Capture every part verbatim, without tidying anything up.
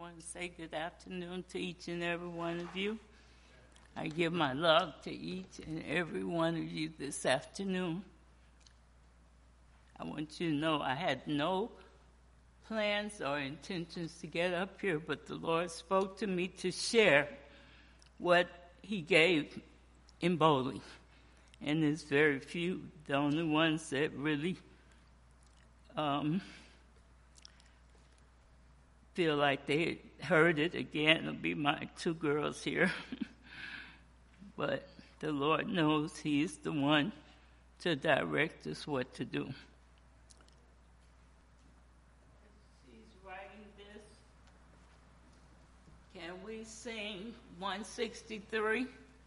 want to say good afternoon to each and every one of you. I give my love to each and every one of you this afternoon. I want you to know I had no plans or intentions to get up here, but the Lord spoke to me to share what he gave in bowling. And there's very few, the only ones that really um, feel like they heard it again will be my two girls here. But the Lord knows he's the one to direct us what to do. She's writing this. Can we sing one sixty-three?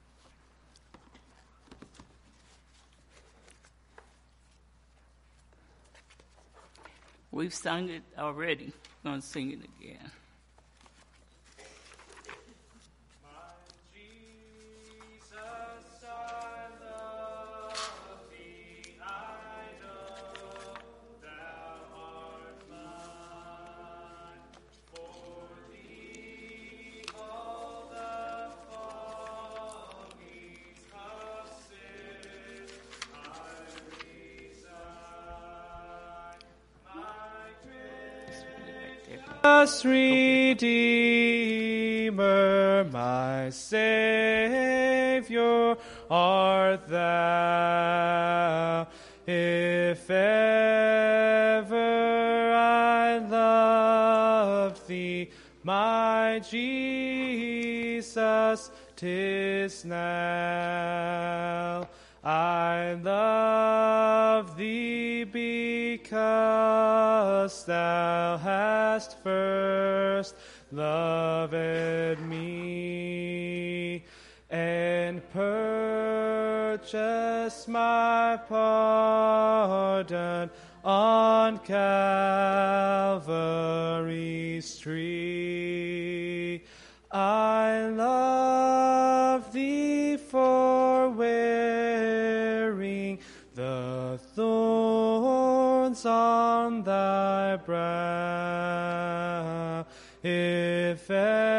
We've sung it already. I'm going to sing it again. Redeemer, my Savior, art thou. If ever I loved thee, my Jesus, 'tis now. I love thee because thou hast first loved me and purchased my pardon on Calvary's tree. I love thee for wearing the thorns on thy brow. If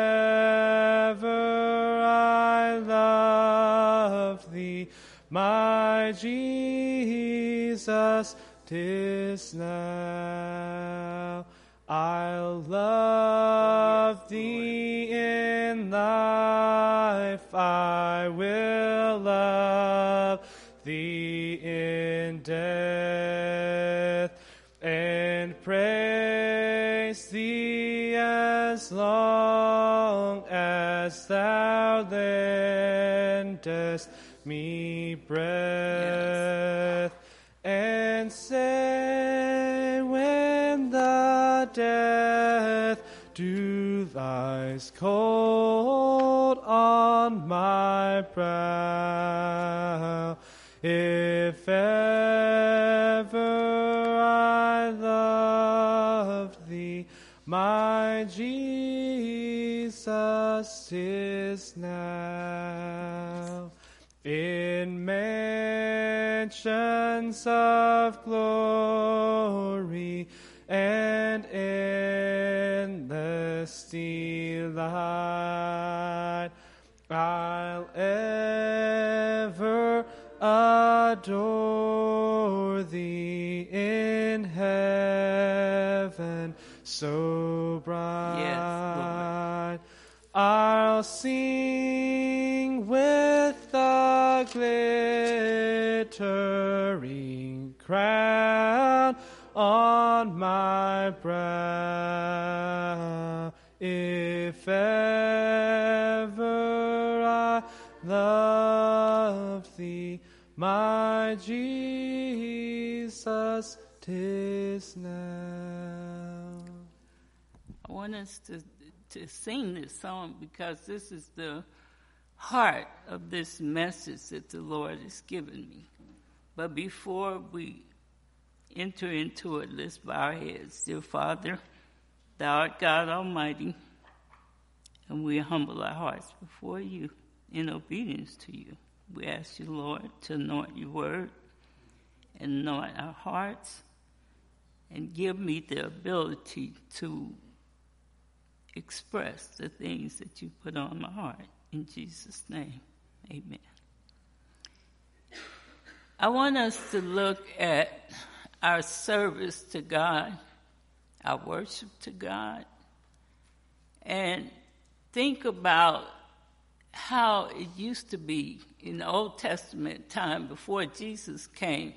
ever I love thee, my Jesus, 'tis now. I'll love thee in life, I will love thee in death, and praise thee as long as thou lendest me breath. Yes. And say when the death dew lies cold on my brow, if ever I loved thee, my Jesus, 'tis now. In mansions of glory and endless delight, I'll ever adore thee in heaven so bright. Yes, I'll sing with the glittering crown on my brow. If ever I love thee, my Jesus, 'tis now. I want us to, to sing this song because this is the heart of this message that the Lord has given me. But before we enter into it, let's bow our heads. Dear Father, thou art God Almighty, and we humble our hearts before you in obedience to you. We ask you, Lord, to anoint your word and anoint our hearts and give me the ability to express the things that you put on my heart. In Jesus' name, amen. I want us to look at our service to God, our worship to God, and think about how it used to be in the Old Testament time before Jesus came.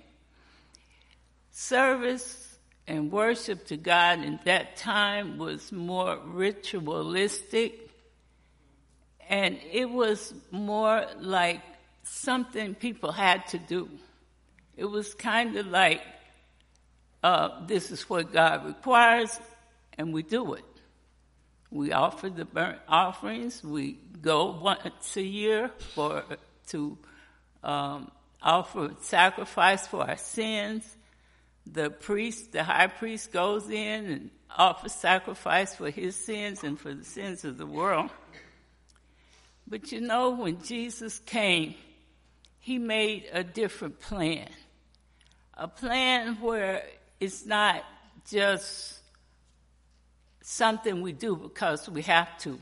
Service and worship to God in that time was more ritualistic, and it was more like something people had to do. It was kind of like, uh, this is what God requires, and we do it. We offer the burnt offerings. We go once a year for to um, offer sacrifice for our sins. The priest, the high priest, goes in and offers sacrifice for his sins and for the sins of the world. But you know, when Jesus came, he made a different plan. A plan where it's not just something we do because we have to.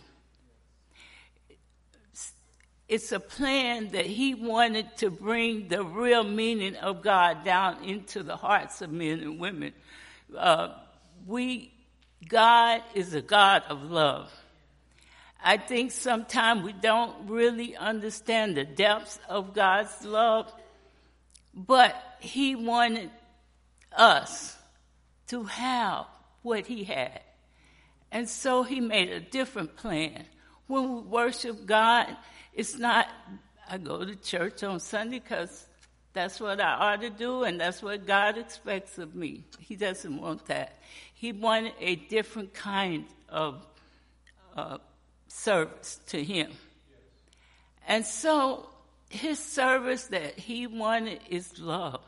It's a plan that he wanted to bring the real meaning of God down into the hearts of men and women. Uh, we, God is a God of love. I think sometimes we don't really understand the depths of God's love, but he wanted us to have what he had. And so he made a different plan. When we worship God, it's not, I go to church on Sunday because that's what I ought to do and that's what God expects of me. He doesn't want that. He wanted a different kind of uh, service to him. And so his service that he wanted is love.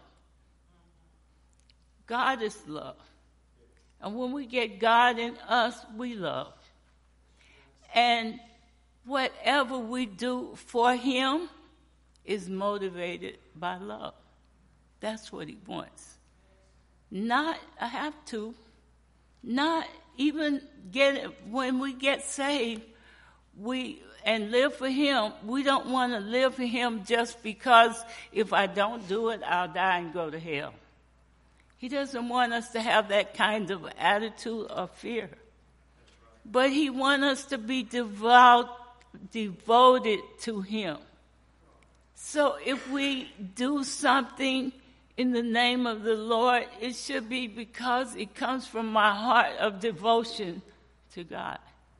God is love. And when we get God in us, we love. And whatever we do for him is motivated by love. That's what he wants. Not, I have to, not even get it, when we get saved, we, and live for him, we don't want to live for him just because if I don't do it, I'll die and go to hell. He doesn't want us to have that kind of attitude or fear. But he wants us to be devout, devoted to him. So if we do something in the name of the Lord, it should be because it comes from my heart of devotion to God.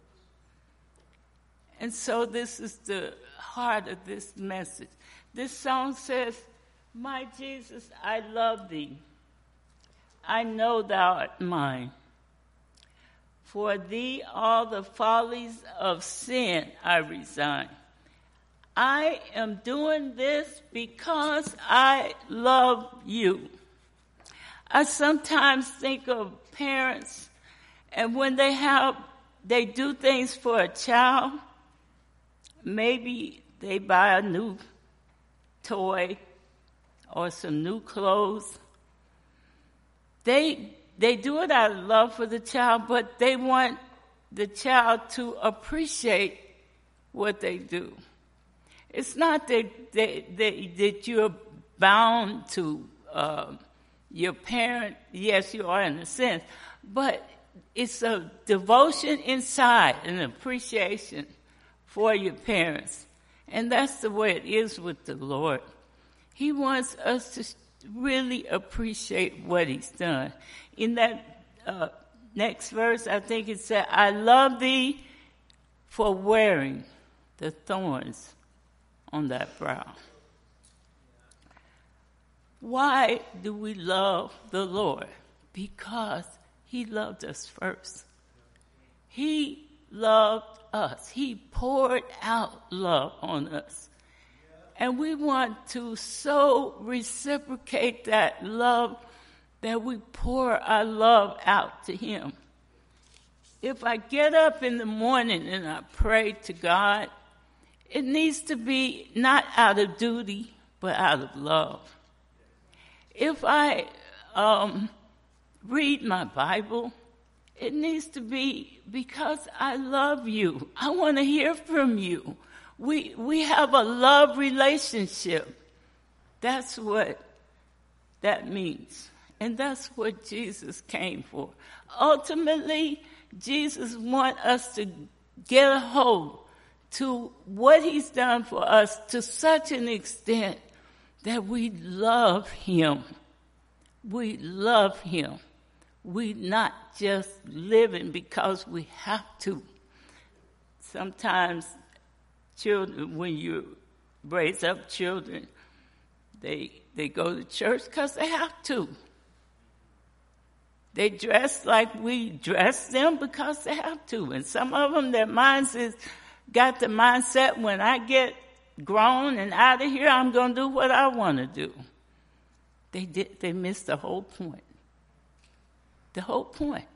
And so this is the heart of this message. This song says, my Jesus, I love thee. I know thou art mine. For thee all the follies of sin I resign. I am doing this because I love you. I sometimes think of parents, and when they have, they do things for a child, maybe they buy a new toy or some new clothes. They they do it out of love for the child, but they want the child to appreciate what they do. It's not that they, they, that you're bound to uh, your parent. Yes, you are in a sense, but it's a devotion inside, an appreciation for your parents. And that's the way it is with the Lord. He wants us to really appreciate what he's done. In that uh, next verse, I think it said, I love thee for wearing the thorns on thy brow. Why do we love the Lord? Because he loved us first. He loved us. He poured out love on us. And we want to so reciprocate that love that we pour our love out to him. If I get up in the morning and I pray to God, it needs to be not out of duty, but out of love. If I um, read my Bible It needs to be because I love you. I want to hear from you. We we have a love relationship. That's what that means. And that's what Jesus came for. Ultimately, Jesus wants us to get a hold to what he's done for us to such an extent that we love him. We love him. We not just living because we have to. Sometimes children, when you raise up children, they they go to church because they have to. They dress like we dress them because they have to. And some of them, their minds is got the mindset, when I get grown and out of here, I'm going to do what I want to do. They did. They missed the whole point. The whole point.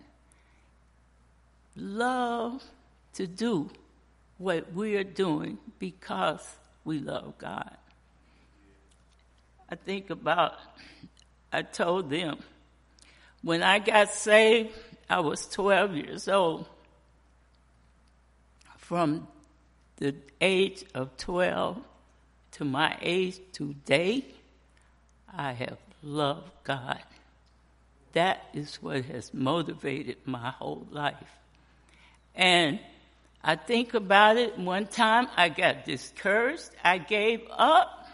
Love to do what we are doing because we love God. I think about, I told them, when I got saved, I was twelve years old. From the age of twelve to my age today, I have loved God. That is what has motivated my whole life. And I think about it, one time I got discouraged. I gave up.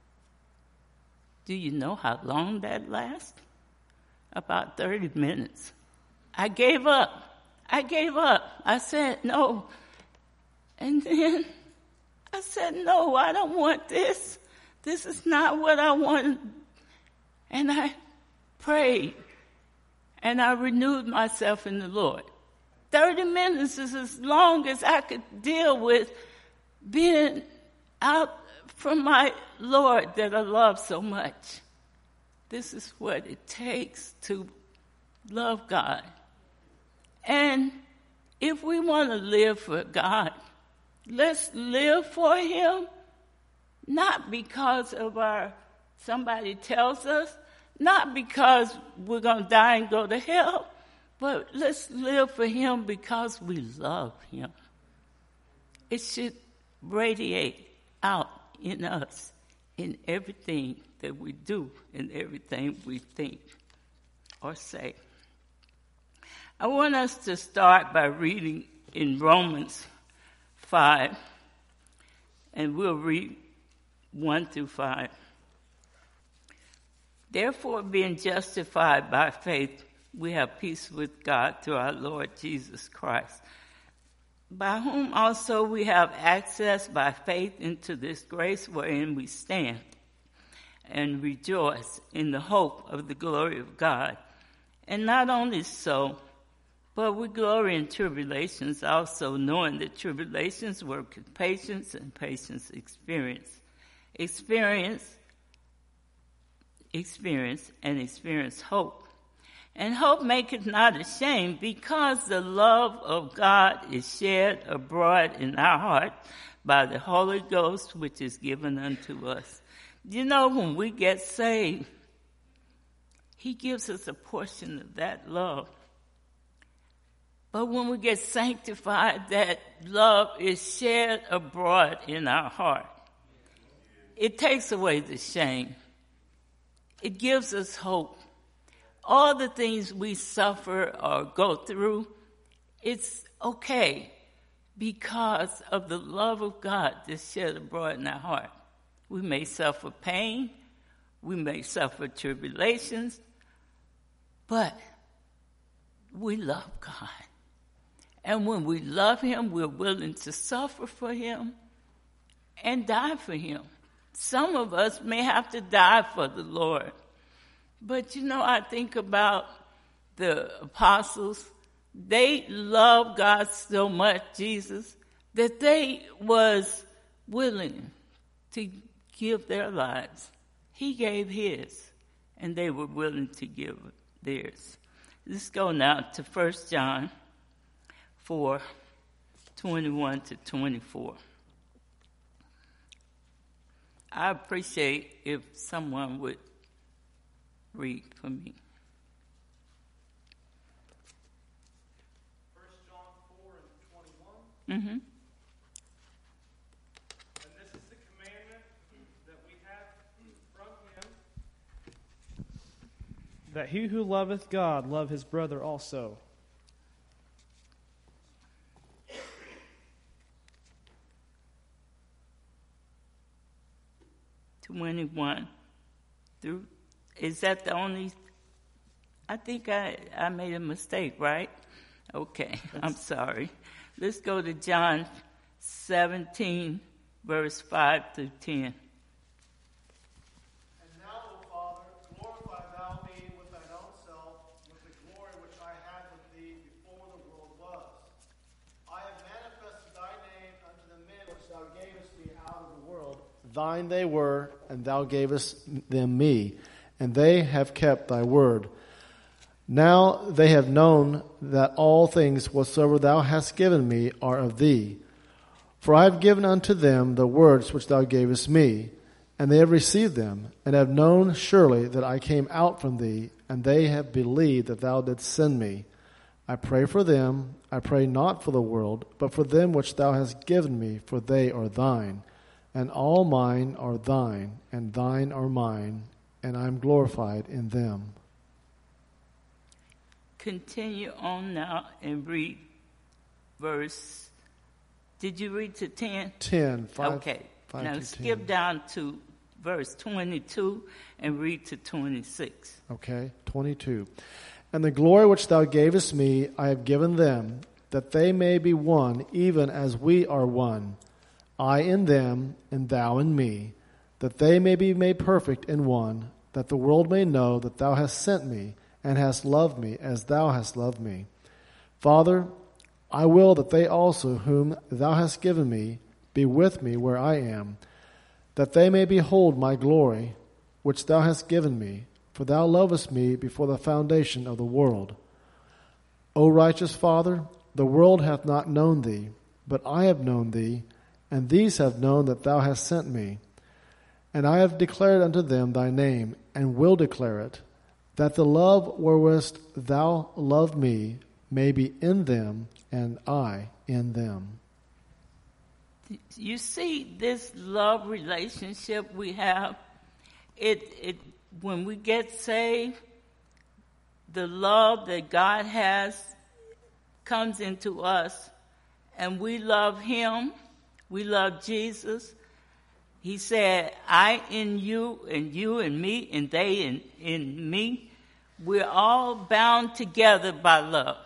Do you know how long that lasts? About thirty minutes. I gave up. I gave up. I said, no. And then I said, no, I don't want this. This is not what I want. And I prayed. And I renewed myself in the Lord. thirty minutes is as long as I could deal with being out from my Lord that I love so much. This is what it takes to love God. And if we want to live for God, let's live for him, not because of our, somebody tells us, not because we're going to die and go to hell, but let's live for him because we love him. It should radiate out in us, in everything that we do, in everything we think or say. I want us to start by reading in Romans five, and we'll read one through five. Therefore, being justified by faith, we have peace with God through our Lord Jesus Christ, by whom also we have access by faith into this grace wherein we stand, and rejoice in the hope of the glory of God. And not only so, but we glory in tribulations also, knowing that tribulations work patience, and patience experience. Experience, experience, and experience hope. And hope maketh not ashamed, because the love of God is shed abroad in our heart by the Holy Ghost, which is given unto us. You know, when we get saved, he gives us a portion of that love. But when we get sanctified, that love is shed abroad in our heart. It takes away the shame. It gives us hope. All the things we suffer or go through, it's okay because of the love of God that's shed abroad in our heart. We may suffer pain, we may suffer tribulations, but we love God. And when we love him, we're willing to suffer for him and die for him. Some of us may have to die for the Lord. But, you know, I think about the apostles. They loved God so much, Jesus, that they was willing to give their lives. He gave his, and they were willing to give theirs. Let's go now to First John four, twenty-one to twenty-four. I appreciate if someone would read for me. Mm-hmm. And this is the commandment that we have from him, that he who loveth God love his brother also. twenty-one through, is that the only, I think I, I made a mistake, right? Okay, I'm sorry. Let's go to John seventeen, verse five through ten. And now, O Father, glorify thou me with thine own self, with the glory which I had with thee before the world was. I have manifested thy name unto the men which thou gavest me out of the world. Thine they were, and thou gavest them me, and they have kept thy word. Now they have known that all things whatsoever thou hast given me are of thee. For I have given unto them the words which thou gavest me, and they have received them, and have known surely that I came out from thee, and they have believed that thou didst send me. I pray for them, I pray not for the world, but for them which thou hast given me, for they are thine. And all mine are thine, and thine are mine, and I am glorified in them. Continue on now and read verse, did you read to ten? ten, five, okay, five now to skip ten. down to verse twenty-two and read to twenty-six. Okay, twenty-two. And the glory which thou gavest me, I have given them, that they may be one, even as we are one. I in them, and thou in me, that they may be made perfect in one, that the world may know that thou hast sent me, and hast loved me as thou hast loved me. Father, I will that they also whom thou hast given me be with me where I am, that they may behold my glory, which thou hast given me, for thou lovest me before the foundation of the world. O righteous Father, the world hath not known thee, but I have known thee, and these have known that thou hast sent me. And I have declared unto them thy name, and will declare it, that the love wherewith thou loved me may be in them, and I in them. You see this love relationship we have, it it when we get saved, the love that God has comes into us, and we love him, we love Jesus. He said, I in you, and you in me, and they in, in me. We're all bound together by love.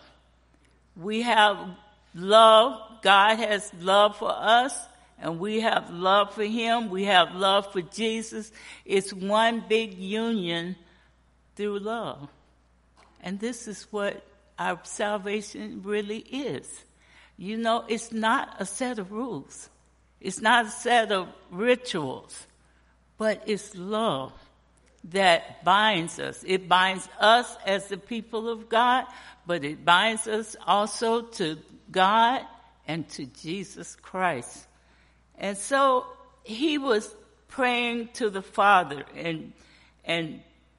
We have love. God has love for us, and we have love for him. We have love for Jesus. It's one big union through love. And this is what our salvation really is. You know, it's not a set of rules. It's not a set of rituals, but it's love that binds us. It binds us as the people of God, but it binds us also to God and to Jesus Christ. And so he was praying to the Father and, and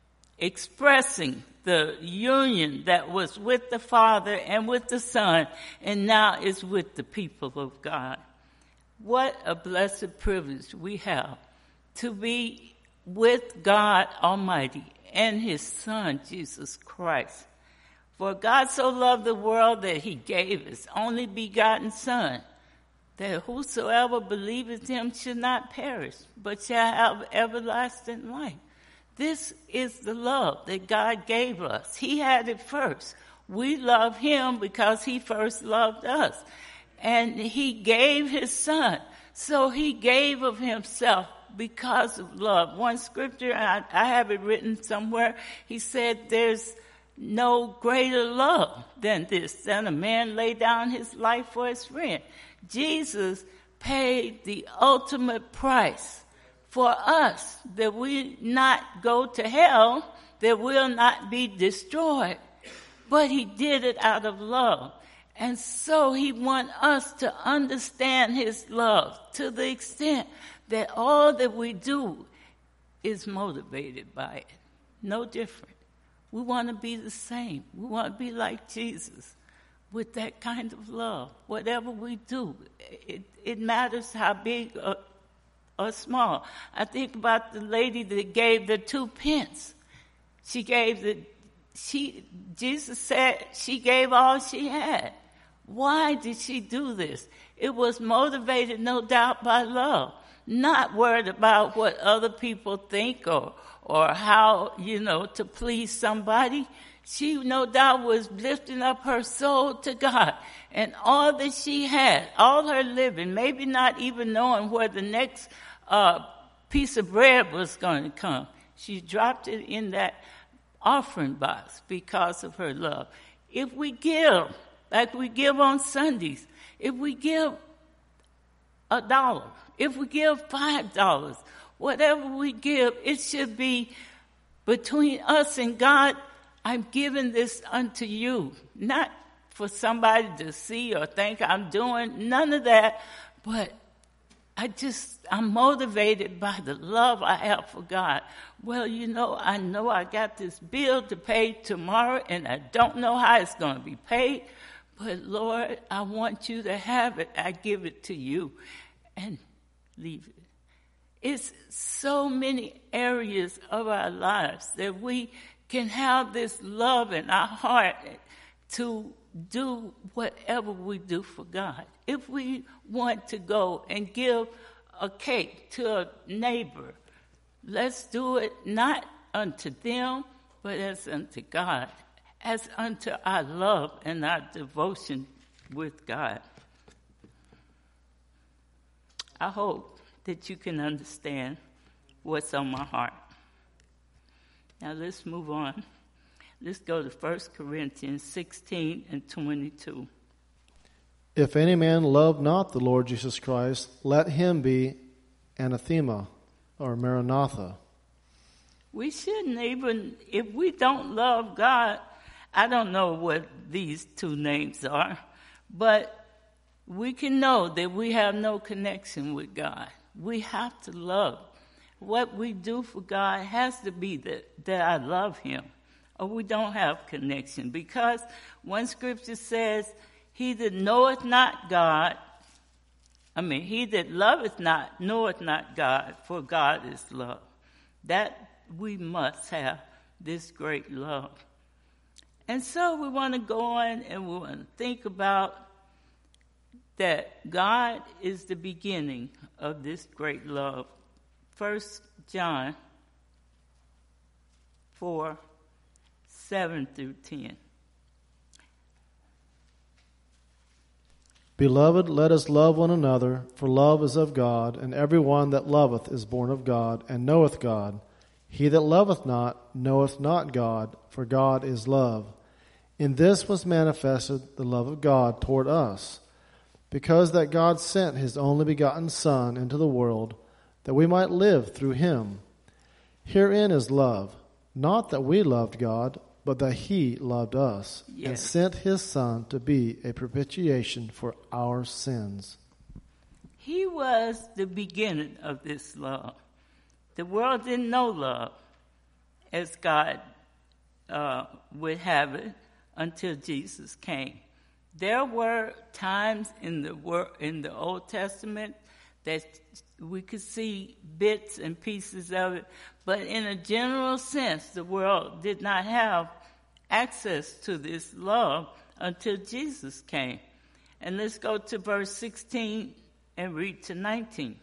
expressing the union that was with the Father and with the Son, and now is with the people of God. What a blessed privilege we have to be with God Almighty and his Son, Jesus Christ. For God so loved the world that he gave his only begotten Son, that whosoever believeth him should not perish, but shall have everlasting life. This is the love that God gave us. He had it first. We love him because he first loved us. And he gave his Son. So he gave of himself because of love. One scripture, I, I have it written somewhere, he said there's no greater love than this, than a man lay down his life for his friend. Jesus paid the ultimate price for us, that we not go to hell, that we'll not be destroyed. But he did it out of love. And so he wants us to understand his love to the extent that all that we do is motivated by it. No different. We want to be the same. We want to be like Jesus. with that kind of love. Whatever we do, it, it matters how big or, or small. I think about the lady that gave the two pence. She gave the, she, Jesus said she gave all she had. Why did she do this? It was motivated, no doubt, by love, not worried about what other people think or, or how, you know, to please somebody. She, no doubt, was lifting up her soul to God. And all that she had, all her living, maybe not even knowing where the next uh, piece of bread was going to come, she dropped it in that offering box because of her love. If we give, like we give on Sundays, if we give a dollar, if we give five dollars, whatever we give, it should be between us and God. I'm giving this unto you, not for somebody to see or think I'm doing, none of that, but I just, I'm motivated by the love I have for God. Well, you know, I know I got this bill to pay tomorrow, and I don't know how it's going to be paid, but Lord, I want you to have it. I give it to you, and leave it. It's so many areas of our lives that we can have this love in our heart to do whatever we do for God. If we want to go and give a cake to a neighbor, let's do it not unto them, but as unto God, as unto our love and our devotion with God. I hope that you can understand what's on my heart. Now let's move on. Let's go to First Corinthians sixteen and twenty-two. If any man love not the Lord Jesus Christ, let him be anathema or Maranatha. We shouldn't even, if we don't love God, I don't know what these two names are, but we can know that we have no connection with God. We have to love. What we do for God has to be that, that I love him, or we don't have connection. Because one scripture says, he that knoweth not God, I mean, he that loveth not, knoweth not God, for God is love. That we must have this great love. And so we want to go on and we want to think about that God is the beginning of this great love. First John four, seven through ten. Beloved, let us love one another, for love is of God, and every one that loveth is born of God, and knoweth God. He that loveth not knoweth not God, for God is love. In this was manifested the love of God toward us, because that God sent his only begotten Son into the world, that we might live through him. Herein is love, not that we loved God, but that he loved us, yes, and sent his Son to be a propitiation for our sins. He was the beginning of this love. The world didn't know love as God uh, would have it until Jesus came. There were times in the wor- in the Old Testament that we could see bits and pieces of it, but in a general sense, the world did not have access to this love until Jesus came. And let's go to verse sixteen and read to nineteen.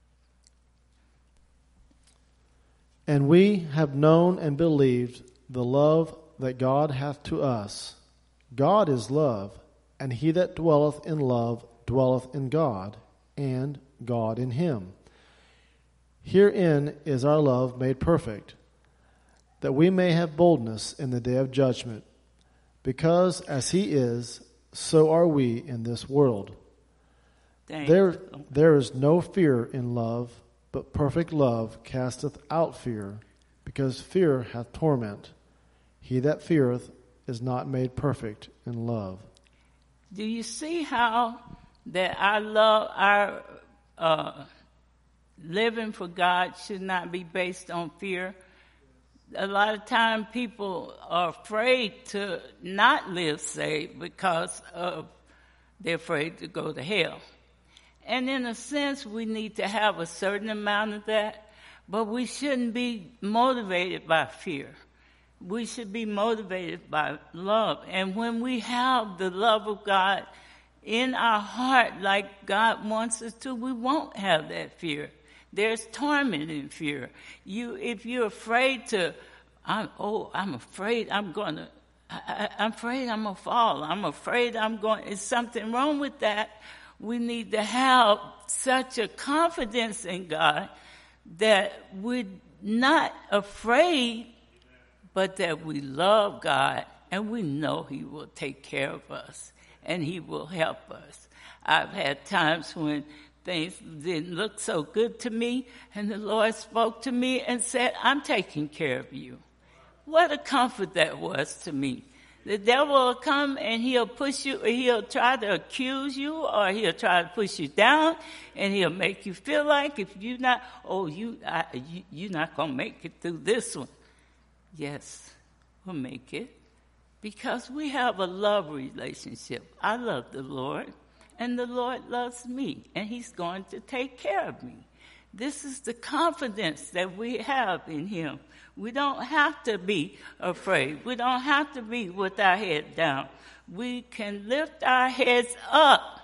And we have known and believed the love that God hath to us. God is love, and he that dwelleth in love dwelleth in God, and God in him. Herein is our love made perfect, that we may have boldness in the day of judgment, because as he is, so are we in this world. There, there is no fear in love, but perfect love casteth out fear, because fear hath torment. He that feareth is not made perfect in love. Do you see how that our love, our uh, living for God should not be based on fear? a lot of time people are afraid to not live saved because of they're afraid to go to hell. And in a sense, we need to have a certain amount of that, but we shouldn't be motivated by fear. We should be motivated by love. And when we have the love of God in our heart like God wants us to, we won't have that fear. There's torment in fear. You, if you're afraid to, I'm, oh, I'm afraid I'm going to, I'm afraid I'm going to fall. I'm afraid I'm going, is something wrong with that? We need to have such a confidence in God that we're not afraid, but that we love God and we know He will take care of us and He will help us. I've had times when things didn't look so good to me and the Lord spoke to me and said, I'm taking care of you. What a comfort that was to me. The devil will come and he'll push you, he'll try to accuse you, or he'll try to push you down, and he'll make you feel like if you're not, oh, you, I, you you're not going to make it through this one. Yes, we'll make it, because we have a love relationship. I love the Lord, and the Lord loves me, and He's going to take care of me. This is the confidence that we have in Him. We don't have to be afraid. We don't have to be with our head down. We can lift our heads up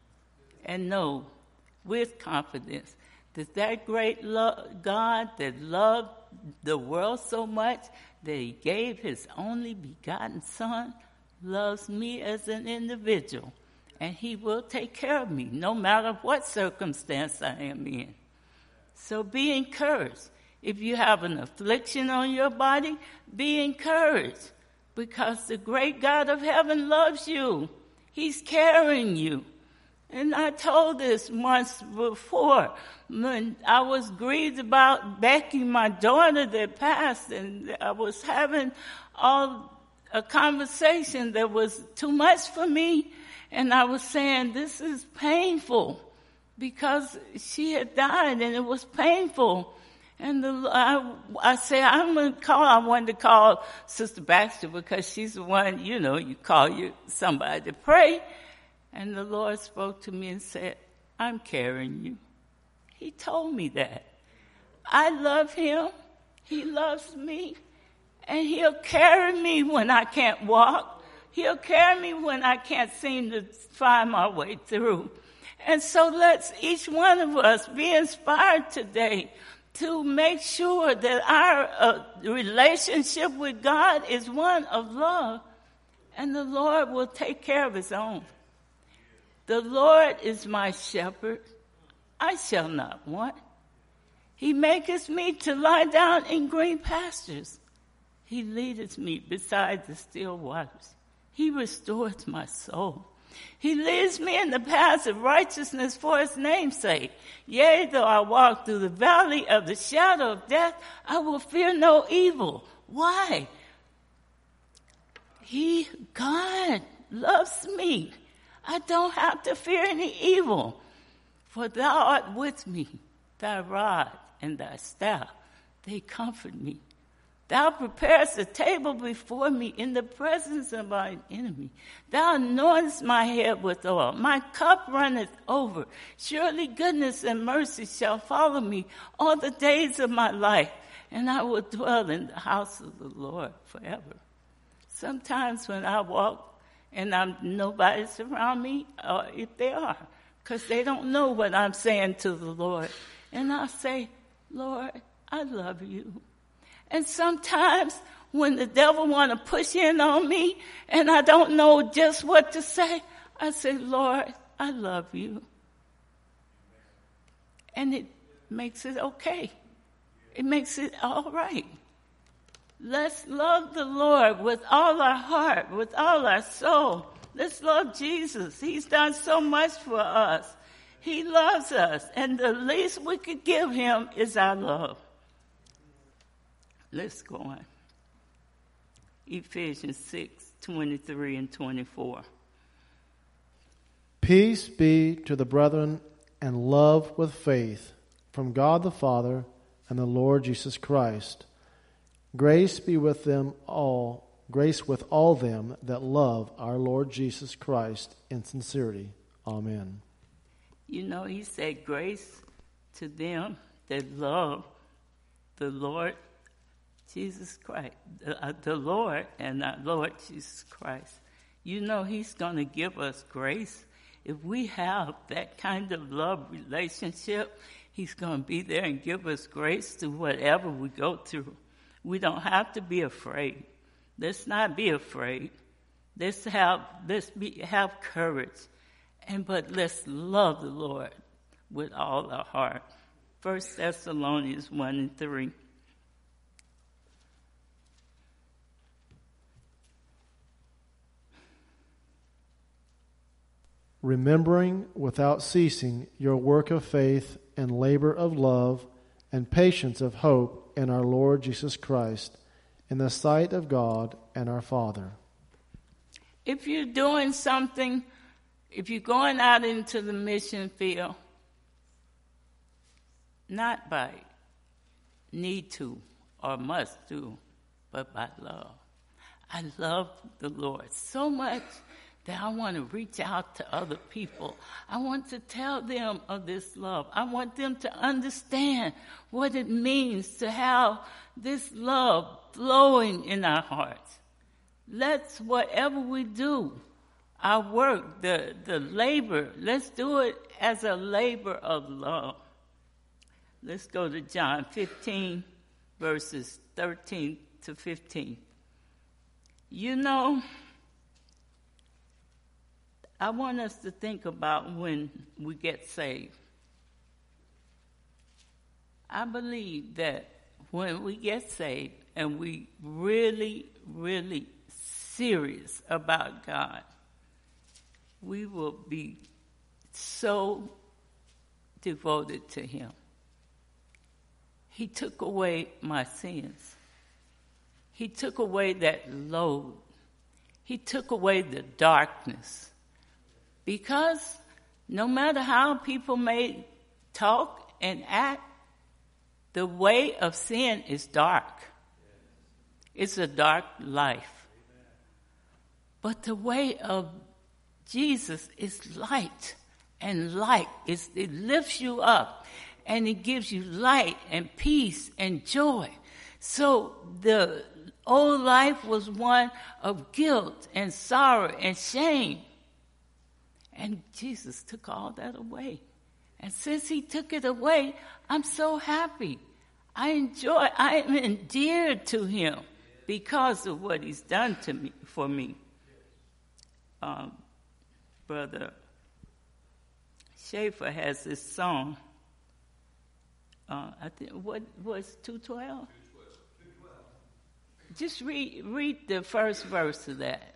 and know with confidence that that great lo- God that loved the world so much that He gave His only begotten Son loves me as an individual. And He will take care of me no matter what circumstance I am in. So be encouraged. If you have an affliction on your body, be encouraged, because the great God of heaven loves you. He's carrying you. And I told this once before when I was grieved about Becky, my daughter that passed, and I was having all a conversation that was too much for me, and I was saying, this is painful, because she had died and it was painful. And the, I, I said, I'm going to call, I wanted to call Sister Baxter, because she's the one, you know, you call you somebody to pray. And the Lord spoke to me and said, I'm carrying you. He told me that. I love Him. He loves me. And He'll carry me when I can't walk. He'll carry me when I can't seem to find my way through. And so let's each one of us be inspired today to make sure that our uh, relationship with God is one of love, and the Lord will take care of His own. The Lord is my shepherd. I shall not want. He maketh me to lie down in green pastures. He leadeth me beside the still waters. He restoreth my soul. He leads me in the paths of righteousness for His name's sake. Yea, though I walk through the valley of the shadow of death, I will fear no evil. Why? He, God, loves me. I don't have to fear any evil. For Thou art with me. Thy rod and Thy staff, they comfort me. Thou preparest a table before me in the presence of my enemy. Thou anointest my head with oil. My cup runneth over. Surely goodness and mercy shall follow me all the days of my life, and I will dwell in the house of the Lord forever. Sometimes when I walk and I'm, nobody's around me, or if they are, because they don't know what I'm saying to the Lord, and I'll say, Lord, I love you. And sometimes when the devil want to push in on me and I don't know just what to say, I say, Lord, I love you. And it makes it okay. It makes it all right. Let's love the Lord with all our heart, with all our soul. Let's love Jesus. He's done so much for us. He loves us. And the least we could give Him is our love. Let's go on. Ephesians six, twenty-three and twenty-four. Peace be to the brethren and love with faith from God the Father and the Lord Jesus Christ. Grace be with them all, grace with all them that love our Lord Jesus Christ in sincerity. Amen. You know, he said grace to them that love the Lord Jesus Christ, the, uh, the Lord and our Lord Jesus Christ. You know, he's going to give us grace. If we have that kind of love relationship, he's going to be there and give us grace to whatever we go through. We don't have to be afraid. Let's not be afraid. Let's have, let's be, have courage. And but let's love the Lord with all our heart. First Thessalonians one and three. Remembering without ceasing your work of faith and labor of love and patience of hope in our Lord Jesus Christ, in the sight of God and our Father. If you're doing something, if you're going out into the mission field, not by need to or must do, but by love. I love the Lord so much that I want to reach out to other people. I want to tell them of this love. I want them to understand what it means to have this love flowing in our hearts. Let's, whatever we do, our work, the, the labor, let's do it as a labor of love. Let's go to John fifteen, verses thirteen to fifteen. You know, I want us to think about when we get saved. I believe that when we get saved and we really, really serious about God, we will be so devoted to him. He took away my sins. He took away that load. He took away the darkness. Because no matter how people may talk and act, the way of sin is dark. It's a dark life. But the way of Jesus is light and light. It's, it lifts you up and it gives you light and peace and joy. So the old life was one of guilt and sorrow and shame. And Jesus took all that away. And since he took it away, I'm so happy. I enjoy, I am endeared to him because of what he's done to me, for me. Um, Brother Schaefer has this song. Uh, I think, what was two twelve? Just read, read the first verse of that.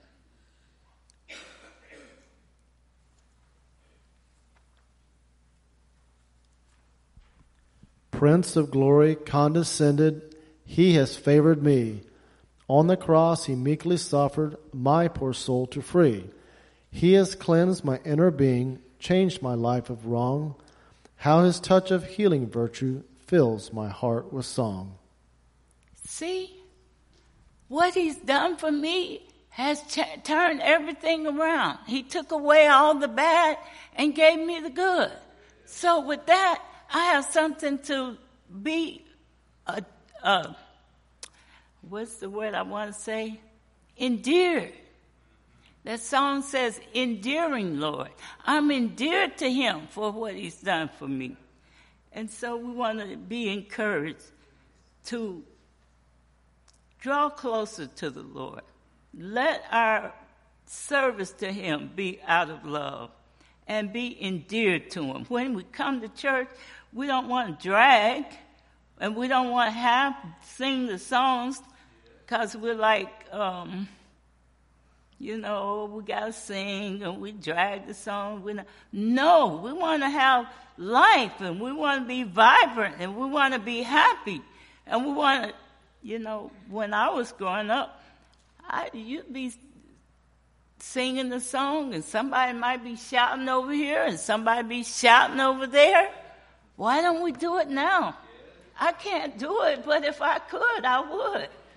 Prince of glory condescended, he has favored me. On the cross he meekly suffered my poor soul to free. He has cleansed my inner being, changed my life of wrong. How his touch of healing virtue fills my heart with song. See, what he's done for me has ch- turned everything around. He took away all the bad and gave me the good. So with that, I have something to be, uh, uh, what's the word I want to say? Endeared. That song says, endearing, Lord. I'm endeared to him for what he's done for me. And so we want to be encouraged to draw closer to the Lord. Let our service to him be out of love and be endeared to him. When we come to church, we don't want to drag and we don't want to have sing the songs because we're like, um, you know, we got to sing and we drag the song. We not, no, we want to have life and we want to be vibrant and we want to be happy. And we want to, you know, when I was growing up, I, you'd be singing the song and somebody might be shouting over here and somebody be shouting over there. Why don't we do it now? I can't do it, but if I could, I would.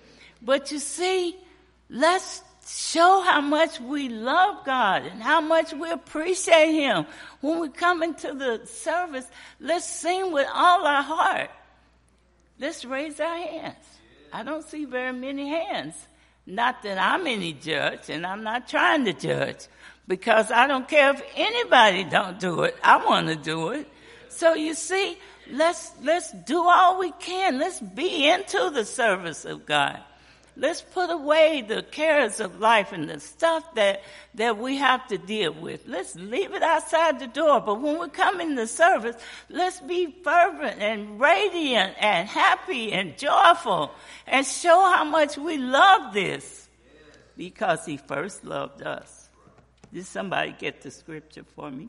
But you see, let's show how much we love God and how much we appreciate Him. When we come into the service, let's sing with all our heart. Let's raise our hands. I don't see very many hands. Not that I'm any judge, and I'm not trying to judge, because I don't care if anybody don't do it. I want to do it. So you see, let's let's do all we can. Let's be into the service of God. Let's put away the cares of life and the stuff that, that we have to deal with. Let's leave it outside the door. But when we come in the service, let's be fervent and radiant and happy and joyful and show how much we love this, because He first loved us. Did somebody get the scripture for me?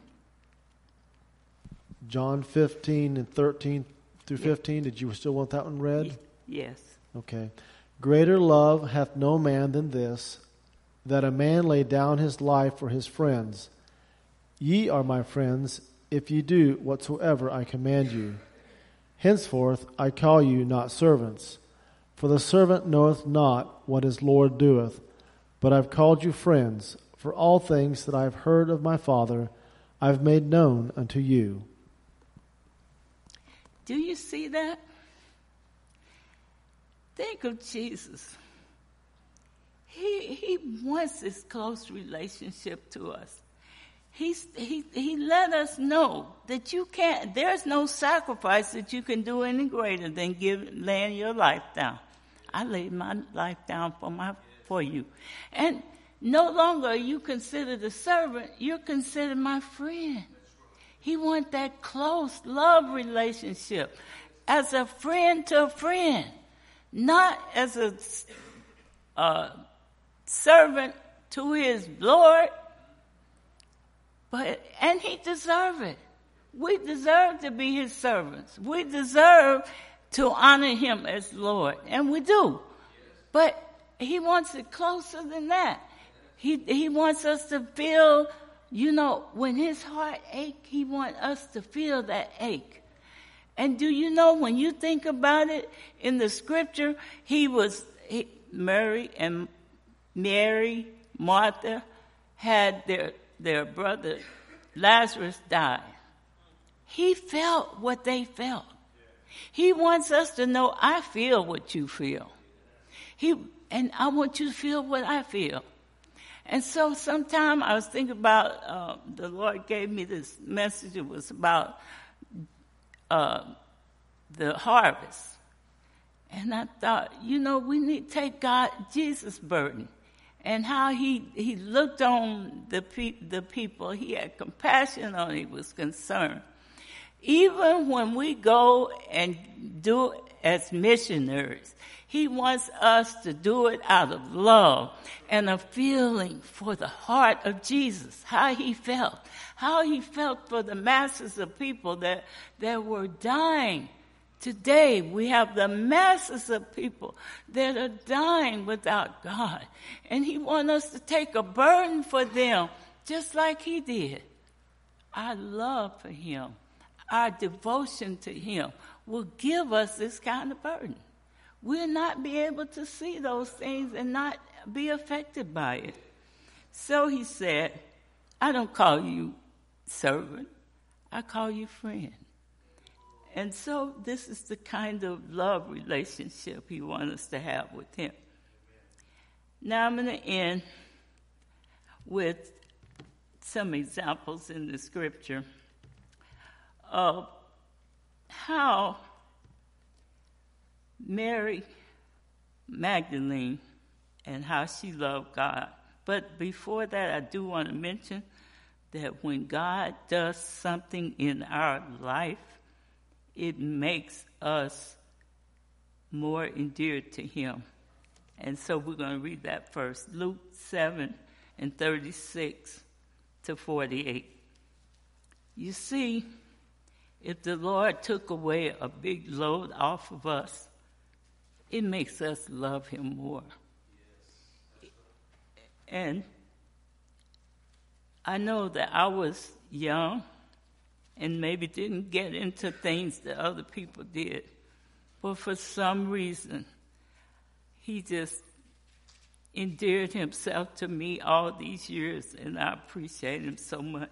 John fifteen and thirteen through fifteen. Did you still want that one read? Yes. Okay. Greater love hath no man than this, that a man lay down his life for his friends. Ye are my friends, if ye do whatsoever I command you. Henceforth I call you not servants, for the servant knoweth not what his Lord doeth, but I've called you friends, for all things that I have heard of my Father I have made known unto you. Do you see that? Think of Jesus. He he wants this close relationship to us. He's, he he let us know that you can't. There's no sacrifice that you can do any greater than give laying your life down. I laid my life down for my for you, and no longer are you considered a servant. You're considered my friend. He wants that close love relationship, as a friend to a friend. Not as a uh, servant to his Lord, but and he deserves it. We deserve to be his servants. We deserve to honor him as Lord, and we do. But he wants it closer than that. He he wants us to feel, you know, when his heart ache, he wants us to feel that ache. And do you know, when you think about it, in the scripture, he was, he, Mary and Mary, Martha, had their, their brother Lazarus die. He felt what they felt. He wants us to know, I feel what you feel. He, and I want you to feel what I feel. And so sometime I was thinking about, uh, the Lord gave me this message. It was about Uh, the harvest. And I thought, you know, we need to take God, Jesus' burden, and how he, he looked on the, pe- the people. He had compassion on it. He was concerned. Even when we go and do it as missionaries, he wants us to do it out of love and a feeling for the heart of Jesus, how he felt, how he felt for the masses of people that, that were dying. Today, we have the masses of people that are dying without God. And he wants us to take a burden for them, just like he did. Our love for him, our devotion to him will give us this kind of burden. We'll not be able to see those things and not be affected by it. So he said, I don't call you servant, I call you friend. And so this is the kind of love relationship he wants us to have with him. Now I'm going to end with some examples in the scripture of how Mary Magdalene and how she loved God. But before that, I do want to mention that when God does something in our life, it makes us more endeared to him. And so we're going to read that first. Luke seven and thirty-six to forty-eight. You see, if the Lord took away a big load off of us, it makes us love him more. And I know that I was young and maybe didn't get into things that other people did. But for some reason, he just endeared himself to me all these years, and I appreciate him so much.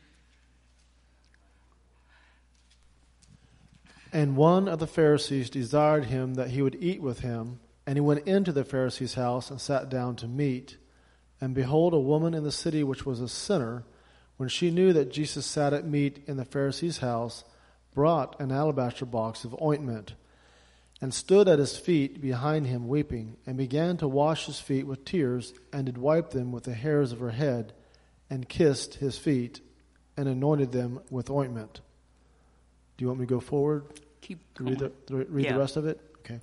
And one of the Pharisees desired him that he would eat with him, and he went into the Pharisee's house and sat down to meat. And behold, a woman in the city which was a sinner, when she knew that Jesus sat at meat in the Pharisee's house, brought an alabaster box of ointment, and stood at his feet behind him weeping, and began to wash his feet with tears, and did wipe them with the hairs of her head, and kissed his feet, and anointed them with ointment. Do you want me to go forward? Keep going. Read, the, read Yeah. the rest of it? Okay.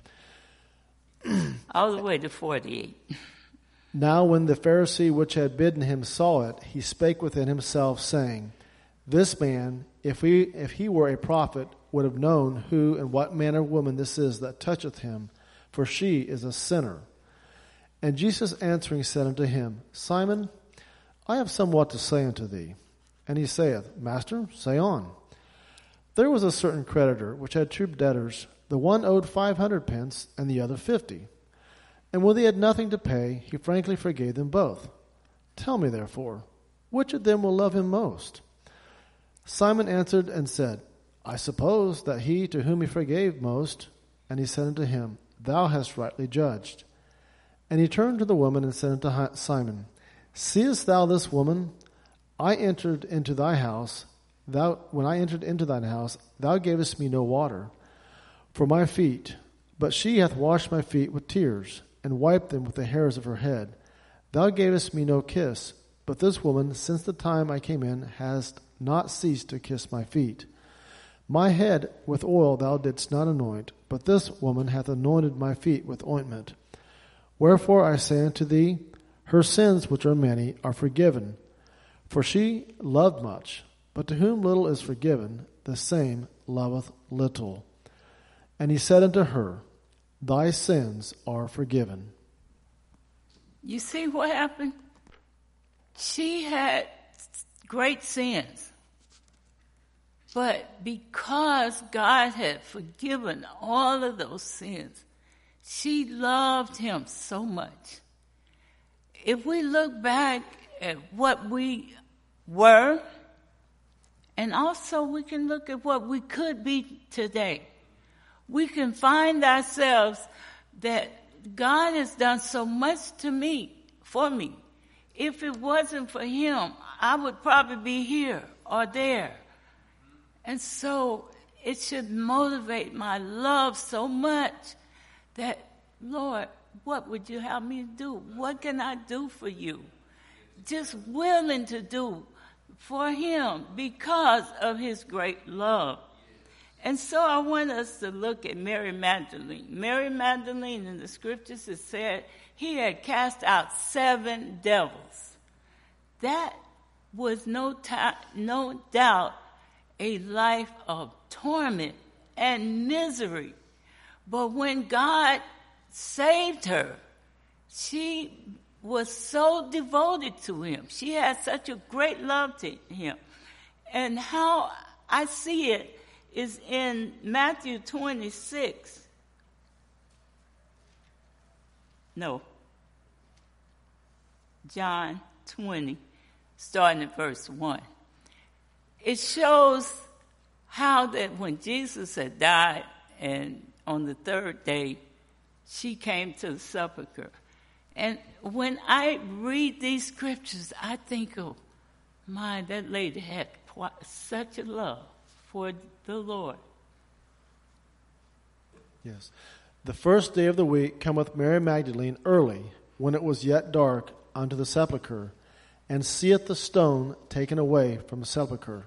All the way to forty-eight. Now when the Pharisee which had bidden him saw it, he spake within himself, saying, This man, if he, if he were a prophet, would have known who and what manner of woman this is that toucheth him, for she is a sinner. And Jesus answering said unto him, Simon, I have somewhat to say unto thee. And he saith, Master, say on. There was a certain creditor which had two debtors. The one owed five hundred pence, and the other fifty. And when they had nothing to pay, he frankly forgave them both. Tell me, therefore, which of them will love him most? Simon answered and said, I suppose that he to whom he forgave most. And he said unto him, Thou hast rightly judged. And he turned to the woman and said unto Simon, Seest thou this woman? I entered into thy house. Thou, when I entered into thine house, thou gavest me no water for my feet, but she hath washed my feet with tears, and wiped them with the hairs of her head. Thou gavest me no kiss, but this woman, since the time I came in, has not ceased to kiss my feet. My head with oil thou didst not anoint, but this woman hath anointed my feet with ointment. Wherefore I say unto thee, her sins, which are many, are forgiven. For she loved much, but to whom little is forgiven, the same loveth little. And he said unto her, Thy sins are forgiven. You see what happened? She had great sins. But because God had forgiven all of those sins, she loved him so much. If we look back at what we were, and also we can look at what we could be today, we can find ourselves that God has done so much to me, for me. If it wasn't for him, I would probably be here or there. And so it should motivate my love so much that, Lord, what would you have me do? What can I do for you? Just willing to do for him because of his great love. And so I want us to look at Mary Magdalene. Mary Magdalene in the scriptures it said he had cast out seven devils. That was no, ta- no doubt a life of torment and misery. But when God saved her, she was so devoted to him. She had such a great love to him. And how I see it is in Matthew twenty-six. No. John twenty, starting at verse one. It shows how that when Jesus had died and on the third day, she came to the sepulchre. And when I read these scriptures, I think, oh, my, that lady had such a love for the Lord. Yes. The first day of the week cometh Mary Magdalene early, when it was yet dark, unto the sepulchre, and seeth the stone taken away from the sepulchre.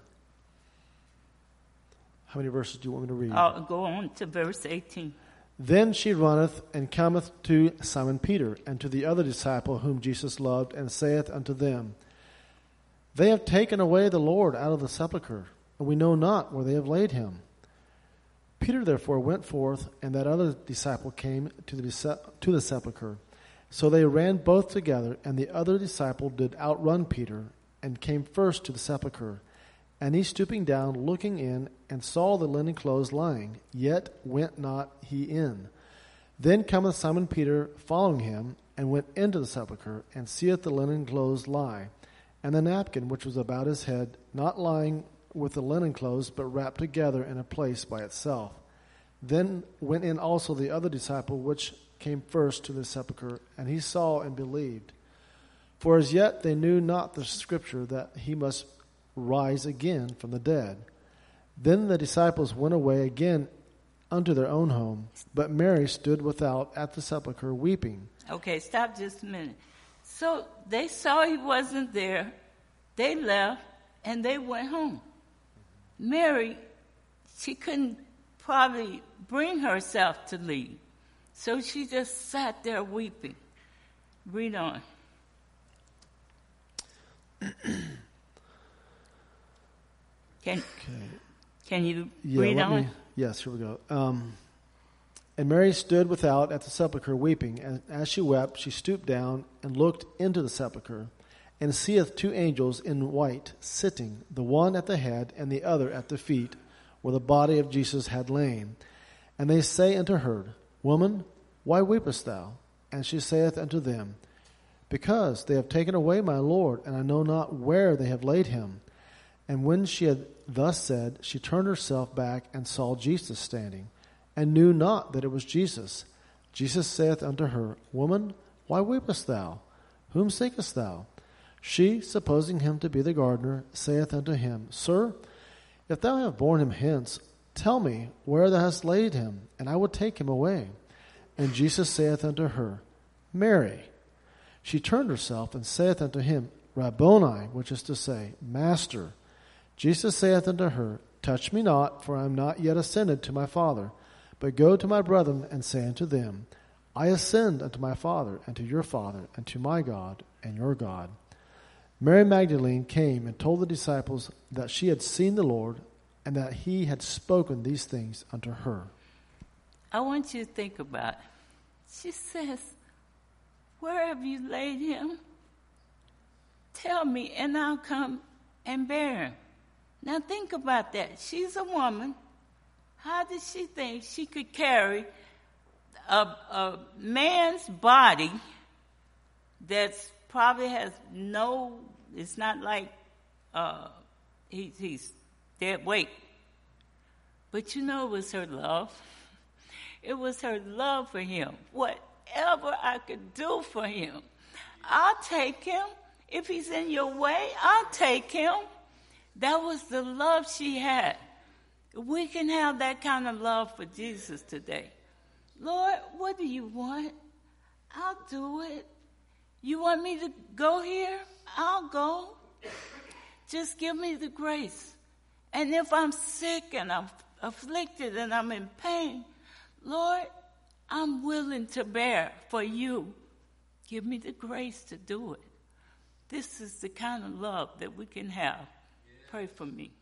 How many verses do you want me to read? I'll go on to verse eighteen. Then she runneth and cometh to Simon Peter and to the other disciple whom Jesus loved, and saith unto them, They have taken away the Lord out of the sepulchre, and we know not where they have laid him. Peter therefore went forth, and that other disciple came to the, to the sepulchre. So they ran both together, and the other disciple did outrun Peter, and came first to the sepulchre. And he stooping down, looking in, and saw the linen clothes lying, yet went not he in. Then cometh Simon Peter following him, and went into the sepulchre, and seeth the linen clothes lie, and the napkin which was about his head, not lying with the linen clothes, but wrapped together in a place by itself. Then went in also the other disciple which came first to the sepulchre, and he saw and believed. For as yet they knew not the scripture that he must rise again from the dead. Then the disciples went away again unto their own home, but Mary stood without at the sepulchre weeping. Okay, stop just a minute. So they saw he wasn't there, they left, and they went home. Mary, she couldn't probably bring herself to leave, so she just sat there weeping. Read on. Can, okay. can you yeah, read on? Me, yes, here we go. Um, and Mary stood without at the sepulchre weeping, and as she wept, she stooped down and looked into the sepulchre, and seeth two angels in white sitting, the one at the head and the other at the feet, where the body of Jesus had lain. And they say unto her, Woman, why weepest thou? And she saith unto them, Because they have taken away my Lord, and I know not where they have laid him. And when she had thus said, she turned herself back and saw Jesus standing, and knew not that it was Jesus. Jesus saith unto her, Woman, why weepest thou? Whom seekest thou? She, supposing him to be the gardener, saith unto him, Sir, if thou have borne him hence, tell me where thou hast laid him, and I will take him away. And Jesus saith unto her, Mary. She turned herself and saith unto him, Rabboni, which is to say, Master. Jesus saith unto her, Touch me not, for I am not yet ascended to my Father, but go to my brethren and say unto them, I ascend unto my Father, and to your Father, and to my God, and your God. Mary Magdalene came and told the disciples that she had seen the Lord, and that he had spoken these things unto her. I want you to think about it. She says, Where have you laid him? Tell me, and I'll come and bear him. Now think about that. She's a woman. How did she think she could carry a, a man's body that's probably has no, it's not like uh, he, he's dead weight. But you know it was her love. It was her love for him. Whatever I could do for him, I'll take him. If he's in your way, I'll take him. That was the love she had. We can have that kind of love for Jesus today. Lord, what do you want? I'll do it. You want me to go here? I'll go. Just give me the grace. And if I'm sick and I'm afflicted and I'm in pain, Lord, I'm willing to bear for you. Give me the grace to do it. This is the kind of love that we can have. Pray for me.